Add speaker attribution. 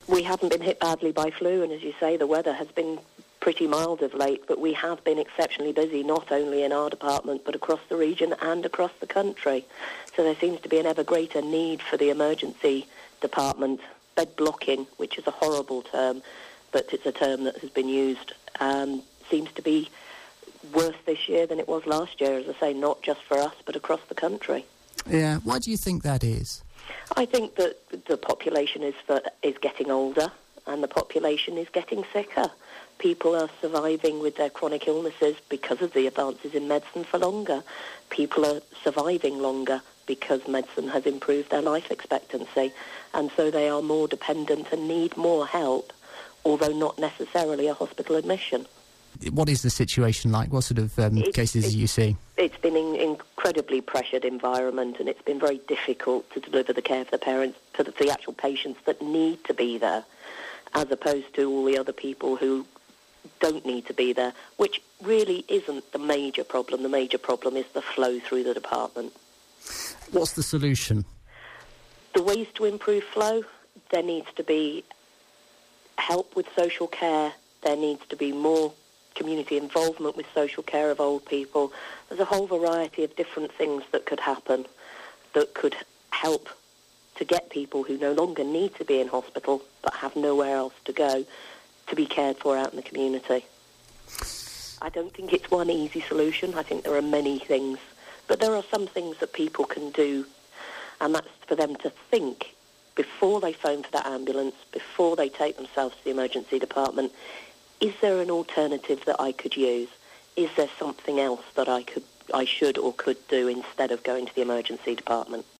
Speaker 1: We haven't been hit badly by flu, and as you say, the weather has been pretty mild of late, but we have been exceptionally busy, not only in our department, but across the region and across the country. So there seems to be an ever greater need for the emergency department. Bed blocking, which is a horrible term, but it's a term that has been used, seems to be worse this year than it was last year, as I say, not just for us, but across the country.
Speaker 2: Yeah, why do you think that is?
Speaker 1: I think that the population is getting older, and the population is getting sicker. People are surviving with their chronic illnesses because of the advances in medicine for longer. People are surviving longer because medicine has improved their life expectancy, and so they are more dependent and need more help, although not necessarily a hospital admission.
Speaker 2: What is the situation like? What sort of cases are you seeing?
Speaker 1: It's been an incredibly pressured environment, and it's been very difficult to deliver the care for the parents, for the actual patients that need to be there, as opposed to all the other people who don't need to be there, which really isn't the major problem. The major problem is the flow through the department.
Speaker 2: What's the solution?
Speaker 1: The ways to improve flow, there needs to be help with social care. There needs to be more community involvement with social care of old people. There's a whole variety of different things that could happen that could help to get people who no longer need to be in hospital but have nowhere else to go to be cared for out in the community. I don't think it's one easy solution. I think there are many things, but there are some things that people can do, and that's for them to think before they phone for that ambulance, before they take themselves to the emergency department. Is there an alternative that I could use? Is there something else that I should or could do instead of going to the emergency department?